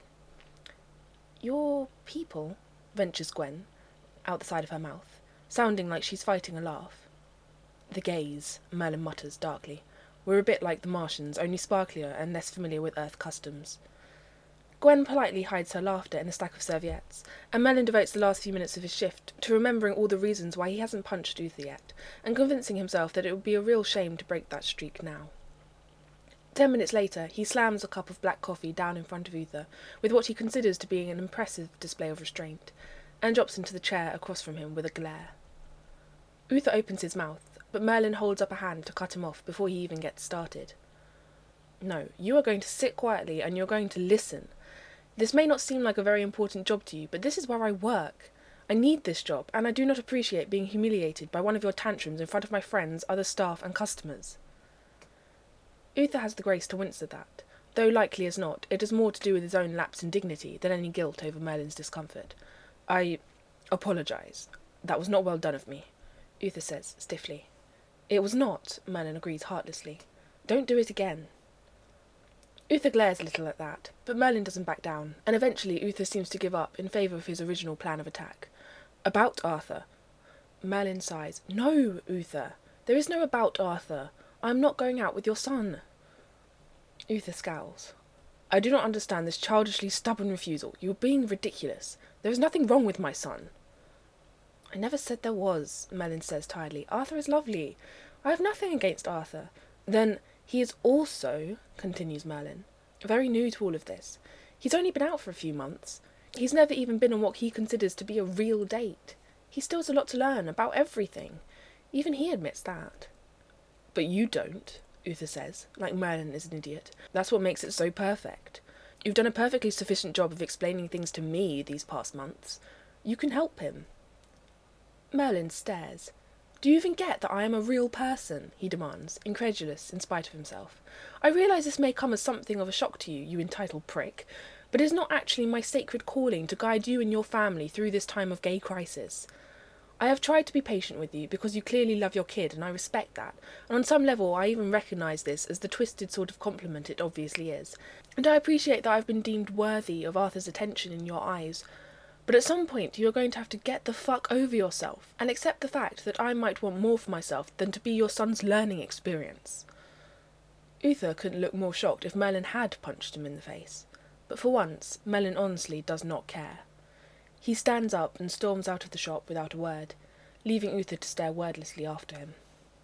"Your people?" ventures Gwen, out the side of her mouth, sounding like she's fighting a laugh. "The gays," Merlin mutters darkly. "We're a bit like the Martians, only sparklier and less familiar with Earth customs." Gwen politely hides her laughter in a stack of serviettes, and Merlin devotes the last few minutes of his shift to remembering all the reasons why he hasn't punched Uther yet, and convincing himself that it would be a real shame to break that streak now. Ten minutes later, he slams a cup of black coffee down in front of Uther, with what he considers to be an impressive display of restraint, and drops into the chair across from him with a glare. Uther opens his mouth, but Merlin holds up a hand to cut him off before he even gets started. "No, you are going to sit quietly and you're going to listen. This may not seem like a very important job to you, but this is where I work. I need this job, and I do not appreciate being humiliated by one of your tantrums in front of my friends, other staff, and customers." Uther has the grace to wince at that, though likely as not it is more to do with his own lapse in dignity than any guilt over Merlin's discomfort. "I apologise. That was not well done of me," Uther says stiffly. "It was not," Merlin agrees heartlessly. "Don't do it again." Uther glares a little at that, but Merlin doesn't back down, and eventually Uther seems to give up in favour of his original plan of attack. "About Arthur." Merlin sighs. "No, Uther. There is no about Arthur. I am not going out with your son." Uther scowls. "I do not understand this childishly stubborn refusal. You are being ridiculous. There is nothing wrong with my son." "I never said there was," Merlin says tiredly. "Arthur is lovely. I have nothing against Arthur." "Then he is also," continues Merlin, "very new to all of this. He's only been out for a few months. He's never even been on what he considers to be a real date. He still has a lot to learn about everything. Even he admits that." "But you don't," Uther says, like Merlin is an idiot. "That's what makes it so perfect. You've done a perfectly sufficient job of explaining things to me these past months. You can help him." Merlin stares. "Do you even get that I am a real person?" he demands, incredulous in spite of himself. "I realise this may come as something of a shock to you, you entitled prick, but it is not actually my sacred calling to guide you and your family through this time of gay crisis. I have tried to be patient with you because you clearly love your kid, and I respect that, and on some level I even recognise this as the twisted sort of compliment it obviously is, and I appreciate that I've been deemed worthy of Arthur's attention in your eyes. But at some point you are going to have to get the fuck over yourself and accept the fact that I might want more for myself than to be your son's learning experience." Uther couldn't look more shocked if Merlin had punched him in the face, but for once Merlin honestly does not care. He stands up and storms out of the shop without a word, leaving Uther to stare wordlessly after him.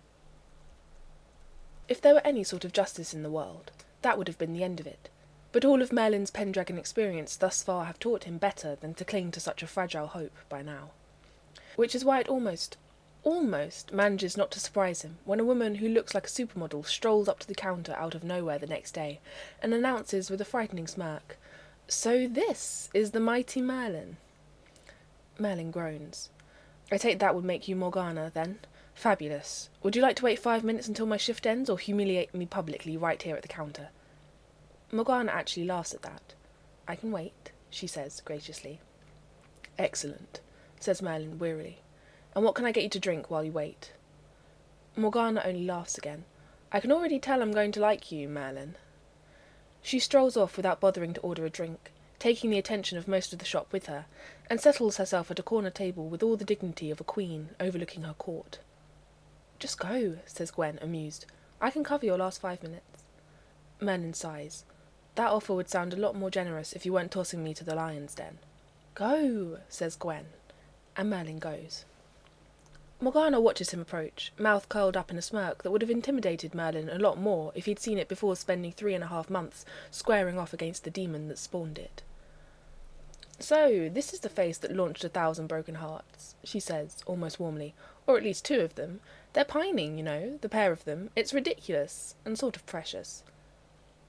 If there were any sort of justice in the world, that would have been the end of it. But all of Merlin's Pendragon experience thus far have taught him better than to cling to such a fragile hope by now. Which is why it almost, almost manages not to surprise him when a woman who looks like a supermodel strolls up to the counter out of nowhere the next day and announces with a frightening smirk, "So this is the mighty Merlin." Merlin groans. "I take that would make you Morgana, then? Fabulous. Would you like to wait five minutes until my shift ends, or humiliate me publicly right here at the counter?" Morgana actually laughs at that. "I can wait," she says graciously. "Excellent," says Merlin wearily. "And what can I get you to drink while you wait?" Morgana only laughs again. "I can already tell I'm going to like you, Merlin." She strolls off without bothering to order a drink, taking the attention of most of the shop with her, and settles herself at a corner table with all the dignity of a queen overlooking her court. "Just go," says Gwen, amused. "I can cover your last five minutes." Merlin sighs. "That offer would sound a lot more generous if you weren't tossing me to the lion's den." "Go," says Gwen, and Merlin goes. Morgana watches him approach, mouth curled up in a smirk that would have intimidated Merlin a lot more if he'd seen it before spending three and a half months squaring off against the demon that spawned it. "So, this is the face that launched a thousand broken hearts," she says, almost warmly. "Or at least two of them. They're pining, you know, the pair of them. It's ridiculous, and sort of precious."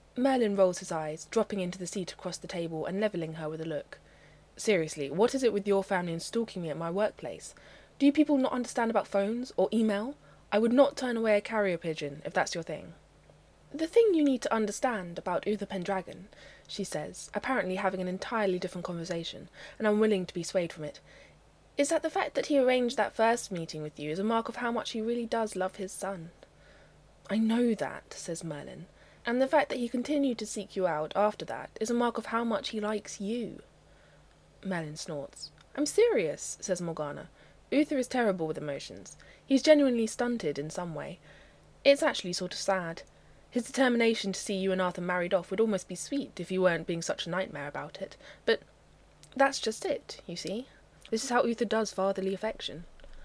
Merlin rolls his eyes, dropping into the seat across the table and levelling her with a look. Seriously, what is it with your family and stalking me at my workplace? Do you people not understand about phones or email? I would not turn away a carrier pigeon, if that's your thing. The thing you need to understand about Uther Pendragon, she says, apparently having an entirely different conversation, and unwilling to be swayed from it, is that the fact that he arranged that first meeting with you is a mark of how much he really does love his son. I know that, says Merlin, and the fact that he continued to seek you out after that is a mark of how much he likes you. Merlin snorts. I'm serious, says Morgana. Uther is terrible with emotions. He's genuinely stunted in some way. It's actually sort of sad. His determination to see you and Arthur married off would almost be sweet if you weren't being such a nightmare about it. But that's just it, you see. This is how Uther does fatherly affection.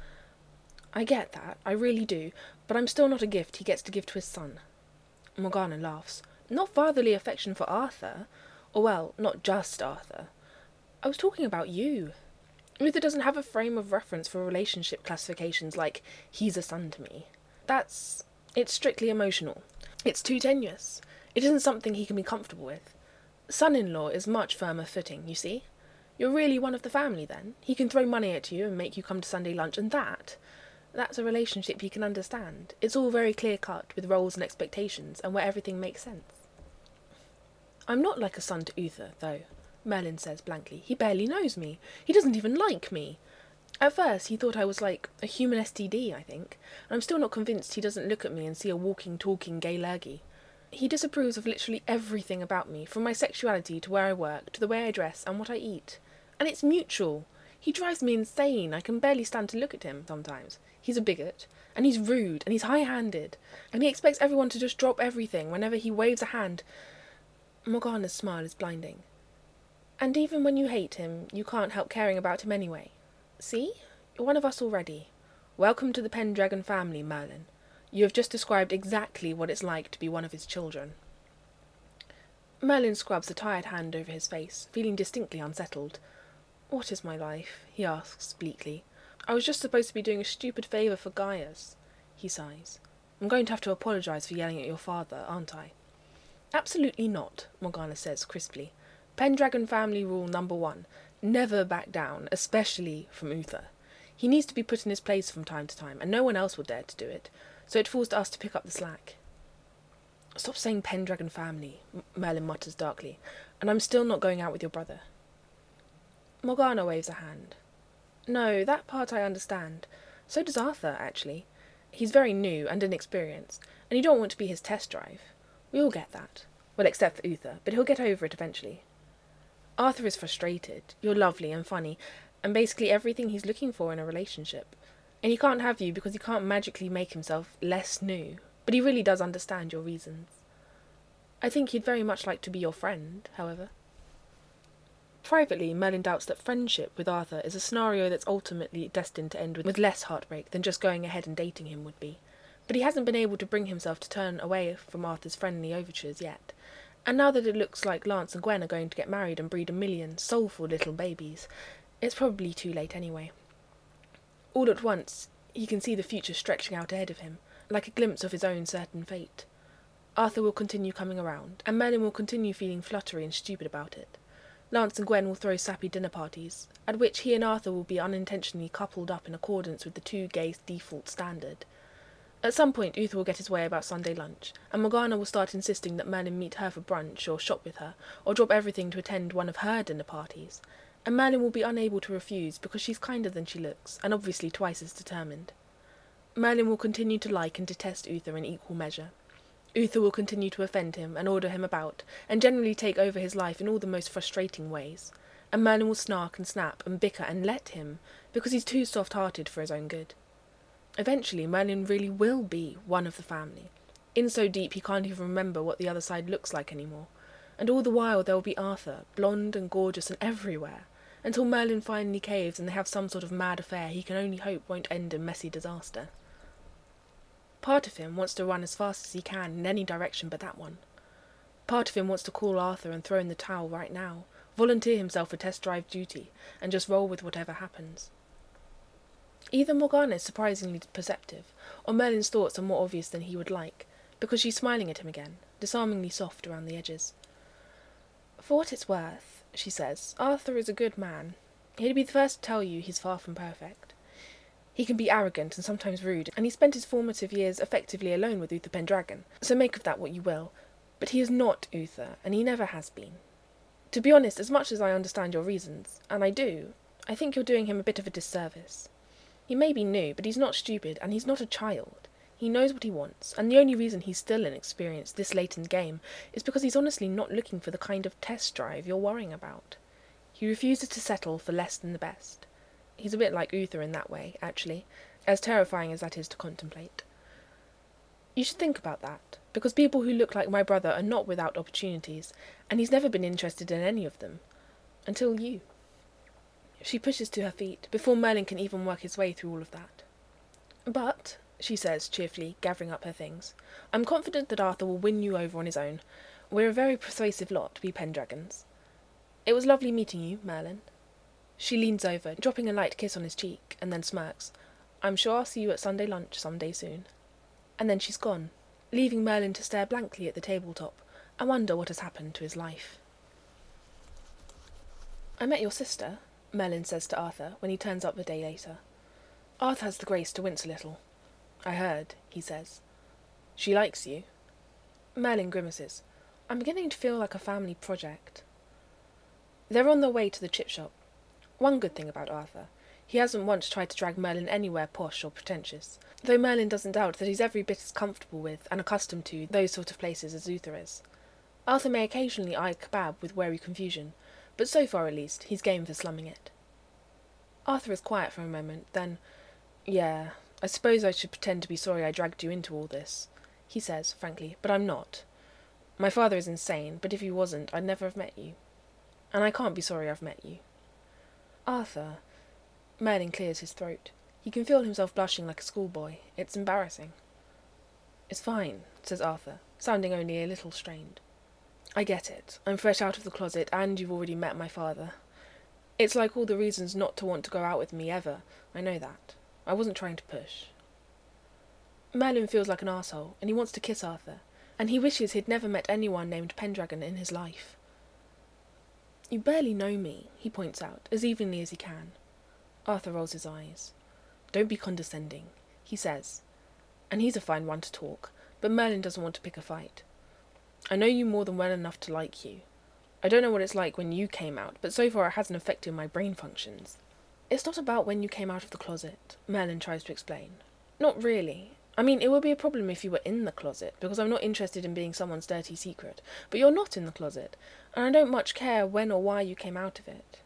I get that, I really do, but I'm still not a gift he gets to give to his son. Morgana laughs. Not fatherly affection for Arthur. Or, well, not just Arthur. I was talking about you. Uther doesn't have a frame of reference for relationship classifications like, he's a son to me. That's... it's strictly emotional. It's too tenuous. It isn't something he can be comfortable with. Son-in-law is much firmer footing, you see. You're really one of the family, then. He can throw money at you and make you come to Sunday lunch, and that... that's a relationship he can understand. It's all very clear-cut, with roles and expectations, and where everything makes sense. I'm not like a son to Uther, though. Merlin says blankly. He barely knows me. He doesn't even like me. At first, he thought I was like a human S T D, I think, and I'm still not convinced he doesn't look at me and see a walking, talking gay lurgy. He disapproves of literally everything about me, from my sexuality to where I work, to the way I dress and what I eat. And it's mutual. He drives me insane. I can barely stand to look at him sometimes. He's a bigot, and he's rude, and he's high-handed, and he expects everyone to just drop everything whenever he waves a hand. Morgana's smile is blinding. And even when you hate him, you can't help caring about him anyway. See? You're one of us already. Welcome to the Pendragon family, Merlin. You have just described exactly what it's like to be one of his children. Merlin scrubs a tired hand over his face, feeling distinctly unsettled. What is my life? He asks bleakly. I was just supposed to be doing a stupid favour for Gaius. He sighs. I'm going to have to apologise for yelling at your father, aren't I? Absolutely not, Morgana says crisply. Pendragon family rule number one. Never back down, especially from Uther. He needs to be put in his place from time to time, and no one else will dare to do it, so it falls to us to pick up the slack. Stop saying Pendragon family, Merlin mutters darkly, and I'm still not going out with your brother. Morgana waves a hand. No, that part I understand. So does Arthur, actually. He's very new and inexperienced, and you don't want to be his test drive. We all get that. Well, except for Uther, but he'll get over it eventually. Arthur is frustrated. You're lovely and funny, and basically everything he's looking for in a relationship. And he can't have you because he can't magically make himself less new, but he really does understand your reasons. I think he'd very much like to be your friend, however. Privately, Merlin doubts that friendship with Arthur is a scenario that's ultimately destined to end with, with less heartbreak than just going ahead and dating him would be. But he hasn't been able to bring himself to turn away from Arthur's friendly overtures yet. And now that it looks like Lance and Gwen are going to get married and breed a million soulful little babies, it's probably too late anyway. All at once, he can see the future stretching out ahead of him, like a glimpse of his own certain fate. Arthur will continue coming around, and Merlin will continue feeling fluttery and stupid about it. Lance and Gwen will throw sappy dinner parties, at which he and Arthur will be unintentionally coupled up in accordance with the two gays' default standard. At some point, Uther will get his way about Sunday lunch, and Morgana will start insisting that Merlin meet her for brunch, or shop with her, or drop everything to attend one of her dinner parties, and Merlin will be unable to refuse because she's kinder than she looks, and obviously twice as determined. Merlin will continue to like and detest Uther in equal measure. Uther will continue to offend him and order him about, and generally take over his life in all the most frustrating ways, and Merlin will snark and snap and bicker and let him, because he's too soft-hearted for his own good. Eventually, Merlin really will be one of the family, in so deep he can't even remember what the other side looks like anymore, and all the while there will be Arthur, blonde and gorgeous and everywhere, until Merlin finally caves and they have some sort of mad affair he can only hope won't end in messy disaster. Part of him wants to run as fast as he can in any direction but that one. Part of him wants to call Arthur and throw in the towel right now, volunteer himself for test drive duty, and just roll with whatever happens. Either Morgana is surprisingly perceptive, or Merlin's thoughts are more obvious than he would like, because she's smiling at him again, disarmingly soft around the edges. "For what it's worth," she says, "Arthur is a good man. He'd be the first to tell you he's far from perfect. He can be arrogant and sometimes rude, and he spent his formative years effectively alone with Uther Pendragon, so make of that what you will. But he is not Uther, and he never has been. To be honest, as much as I understand your reasons, and I do, I think you're doing him a bit of a disservice. He may be new, but he's not stupid, and he's not a child. He knows what he wants, and the only reason he's still inexperienced this late in the game is because he's honestly not looking for the kind of test drive you're worrying about. He refuses to settle for less than the best. He's a bit like Uther in that way, actually, as terrifying as that is to contemplate. You should think about that, because people who look like my brother are not without opportunities, and he's never been interested in any of them. Until you." She pushes to her feet, before Merlin can even work his way through all of that. "But," she says cheerfully, gathering up her things, "I'm confident that Arthur will win you over on his own. We're a very persuasive lot, we Pendragons. It was lovely meeting you, Merlin." She leans over, dropping a light kiss on his cheek, and then smirks. "I'm sure I'll see you at Sunday lunch some day soon." And then she's gone, leaving Merlin to stare blankly at the tabletop and wonder what has happened to his life. "I met your sister," Merlin says to Arthur when he turns up a day later. Arthur has the grace to wince a little. "I heard," he says. "She likes you." Merlin grimaces. "I'm beginning to feel like a family project." They're on their way to the chip shop. One good thing about Arthur, he hasn't once tried to drag Merlin anywhere posh or pretentious, though Merlin doesn't doubt that he's every bit as comfortable with and accustomed to those sort of places as Uther is. Arthur may occasionally eye a kebab with wary confusion, but so far at least, he's game for slumming it. Arthur is quiet for a moment, then, "Yeah, I suppose I should pretend to be sorry I dragged you into all this," he says, frankly, "but I'm not. My father is insane, but if he wasn't, I'd never have met you. And I can't be sorry I've met you." "Arthur..." Merlin clears his throat. He can feel himself blushing like a schoolboy. It's embarrassing. "It's fine," says Arthur, sounding only a little strained. "I get it. I'm fresh out of the closet, and you've already met my father. It's like all the reasons not to want to go out with me ever. I know that. I wasn't trying to push." Merlin feels like an arsehole, and he wants to kiss Arthur, and he wishes he'd never met anyone named Pendragon in his life. "You barely know me," he points out, as evenly as he can. Arthur rolls his eyes. "Don't be condescending," he says. And he's a fine one to talk, but Merlin doesn't want to pick a fight. "I know you more than well enough to like you. I don't know what it's like when you came out, but so far it hasn't affected my brain functions." "It's not about when you came out of the closet," Merlin tries to explain. "Not really. I mean, it would be a problem if you were in the closet, because I'm not interested in being someone's dirty secret. But you're not in the closet, and I don't much care when or why you came out of it."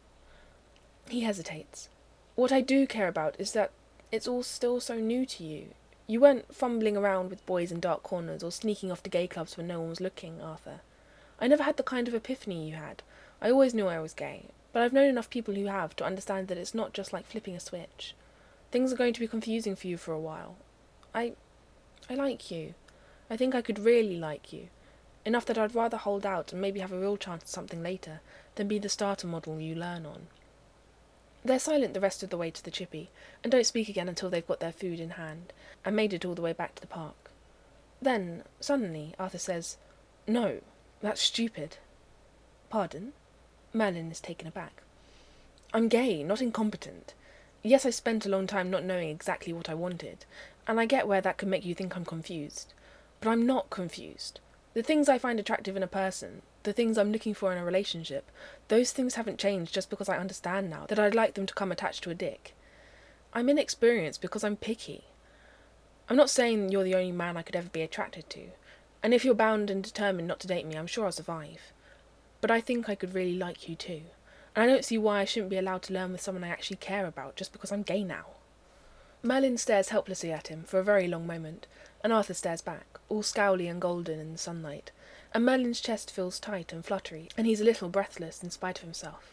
He hesitates. "What I do care about is that it's all still so new to you. You weren't fumbling around with boys in dark corners or sneaking off to gay clubs when no one was looking, Arthur. I never had the kind of epiphany you had. I always knew I was gay, but I've known enough people who have to understand that it's not just like flipping a switch. Things are going to be confusing for you for a while. I... I like you. I think I could really like you. Enough that I'd rather hold out and maybe have a real chance at something later than be the starter model you learn on." They're silent the rest of the way to the chippy, and don't speak again until they've got their food in hand, and made it all the way back to the park. Then, suddenly, Arthur says, "No, that's stupid." "Pardon?" Merlin is taken aback. "I'm gay, not incompetent. Yes, I spent a long time not knowing exactly what I wanted, and I get where that could make you think I'm confused. But I'm not confused. The things I find attractive in a person, the things I'm looking for in a relationship, those things haven't changed just because I understand now that I'd like them to come attached to a dick. I'm inexperienced because I'm picky. I'm not saying you're the only man I could ever be attracted to, and if you're bound and determined not to date me, I'm sure I'll survive. But I think I could really like you too, and I don't see why I shouldn't be allowed to learn with someone I actually care about just because I'm gay now." Merlin stares helplessly at him for a very long moment, and Arthur stares back, all scowly and golden in the sunlight, and Merlin's chest feels tight and fluttery, and he's a little breathless in spite of himself.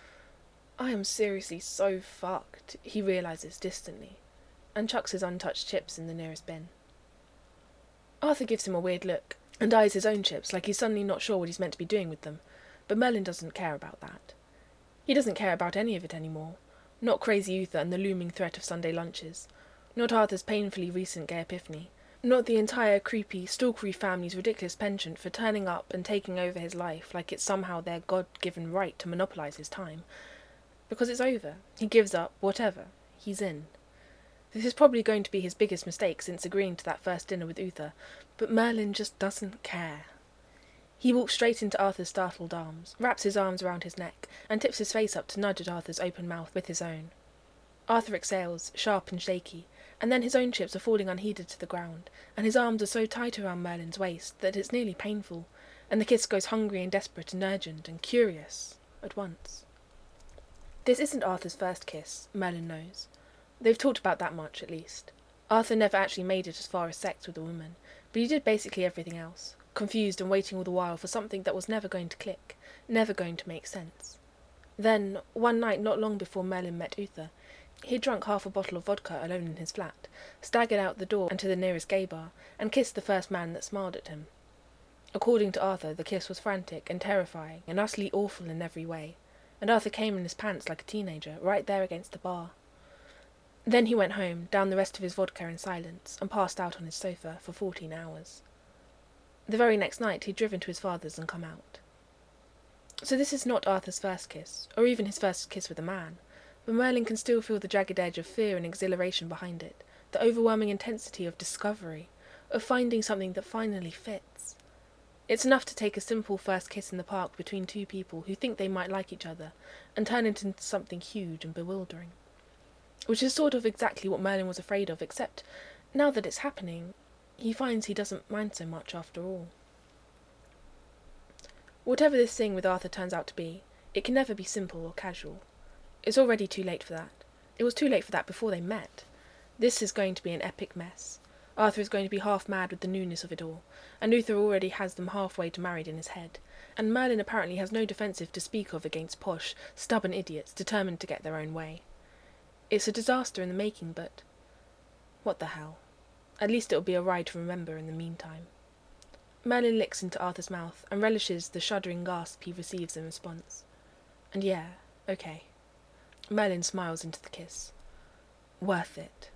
"I am seriously so fucked," he realises distantly, and chucks his untouched chips in the nearest bin. Arthur gives him a weird look, and eyes his own chips like he's suddenly not sure what he's meant to be doing with them, but Merlin doesn't care about that. He doesn't care about any of it anymore. Not crazy Uther and the looming threat of Sunday lunches. Not Arthur's painfully recent gay epiphany. Not the entire creepy, stalkery family's ridiculous penchant for turning up and taking over his life like it's somehow their God-given right to monopolise his time. Because it's over. He gives up, whatever. He's in. This is probably going to be his biggest mistake since agreeing to that first dinner with Uther, but Merlin just doesn't care. He walks straight into Arthur's startled arms, wraps his arms around his neck, and tips his face up to nudge at Arthur's open mouth with his own. Arthur exhales, sharp and shaky, and then his own chips are falling unheeded to the ground, and his arms are so tight around Merlin's waist that it's nearly painful, and the kiss goes hungry and desperate and urgent and curious at once. This isn't Arthur's first kiss, Merlin knows. They've talked about that much, at least. Arthur never actually made it as far as sex with a woman, but he did basically everything else, confused and waiting all the while for something that was never going to click, never going to make sense. Then, one night not long before Merlin met Uther, he had drunk half a bottle of vodka alone in his flat, staggered out the door and to the nearest gay bar, and kissed the first man that smiled at him. According to Arthur, the kiss was frantic and terrifying and utterly awful in every way, and Arthur came in his pants like a teenager, right there against the bar. Then he went home, downed the rest of his vodka in silence, and passed out on his sofa for fourteen hours. The very next night he'd driven to his father's and come out. So this is not Arthur's first kiss, or even his first kiss with a man, but Merlin can still feel the jagged edge of fear and exhilaration behind it, the overwhelming intensity of discovery, of finding something that finally fits. It's enough to take a simple first kiss in the park between two people who think they might like each other, and turn it into something huge and bewildering. Which is sort of exactly what Merlin was afraid of, except, now that it's happening, he finds he doesn't mind so much after all. Whatever this thing with Arthur turns out to be, it can never be simple or casual. It's already too late for that. It was too late for that before they met. This is going to be an epic mess. Arthur is going to be half mad with the newness of it all, and Uther already has them halfway to married in his head, and Merlin apparently has no defensive to speak of against posh, stubborn idiots determined to get their own way. It's a disaster in the making, but what the hell? At least it'll be a ride to remember in the meantime. Merlin licks into Arthur's mouth and relishes the shuddering gasp he receives in response. And yeah, okay. Merlin smiles into the kiss. Worth it.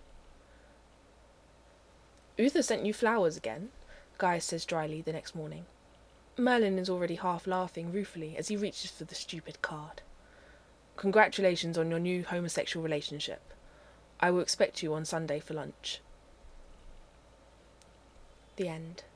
Uther sent you flowers again, Gaius says dryly the next morning. Merlin is already half laughing ruefully as he reaches for the stupid card. Congratulations on your new homosexual relationship. I will expect you on Sunday for lunch. The end.